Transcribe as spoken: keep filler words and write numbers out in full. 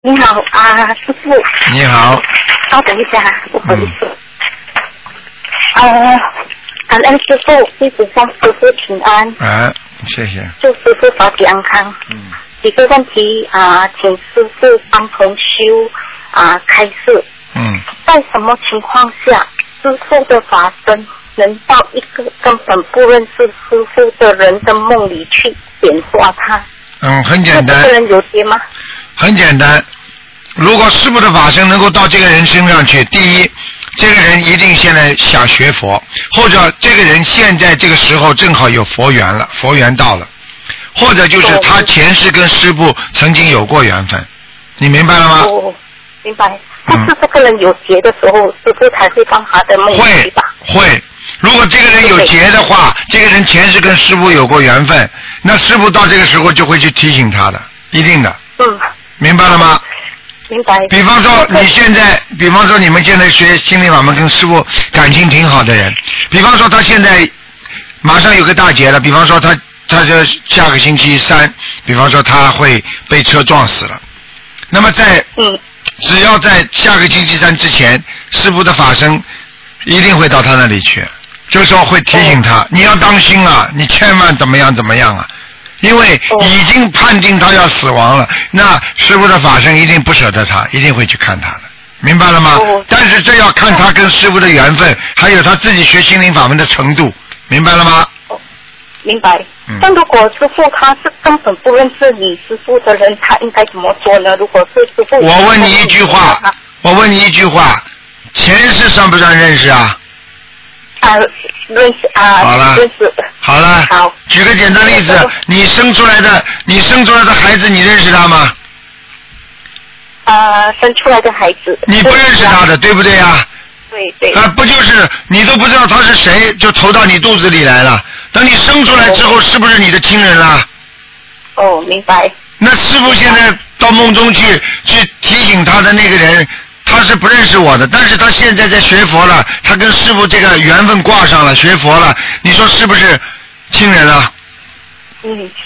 你好啊，师傅。 你好。 稍等一下，不好意思。嗯、呃，感恩师傅，弟子向师傅请安。 啊，谢谢。 祝师傅法体安康。 嗯。 几个问题啊、呃，请师傅帮同修啊、呃、开示。 嗯。 在什么情况下，师傅的法身能到一个根本不认识师傅的人的梦里去点化他？ 嗯，很简单。 这个人有结吗？ 很简单，如果师父的法身能够到这个人身上去，第一，这个人一定现在想学佛，或者这个人现在这个时候正好有佛缘了，佛缘到了，或者就是他前世跟师父曾经有过缘分，你明白了吗？ 哦，明白。不是这个人有结的时候，嗯、师父才会帮他的梦会吧？ 会。如果这个人有结的话，这个人前世跟师父有过缘分，那师父到这个时候就会去提醒他的，一定的。 嗯。 明白了吗？ 明白。 比方说你现在，比方说你们现在学心灵法门跟师父感情挺好的人，比方说他现在马上有个大劫了，比方说他他就下个星期三，比方说他会被车撞死了，那么在嗯， 只要在下个星期三之前，师父的法身一定会到他那里去，这时候会提醒他，你要当心啊，你千万怎么样怎么样啊。因为已经判定他要死亡了，那师父的法身一定不舍得他，一定会去看他的，明白了吗？但是这要看他跟师父的缘分，还有他自己学心灵法门的程度，明白了吗？ 明白。嗯、但如果师父他是根本不认识你师父的人，他应该怎么做呢？如果是师父， 我问你一句话，我问你一句话，前世算不算认识啊？ 啊，认识啊， 好了， 认识。 好了， 好。 举个简单例子，你生出来的，你生出来的孩子，你认识他吗？ 啊，生出来的孩子。 你不认识他的，对不对呀？ 对对。 啊，不就是你都不知道他是谁，就投到你肚子里来了。等你生出来之后，是不是你的亲人啦？ 哦，明白。 那师父现在到梦中去去提醒他的那个人。他是不认识我的，但是他现在在学佛了，他跟师父这个缘分挂上了，学佛了，你说是不是亲人啊？ 嗯。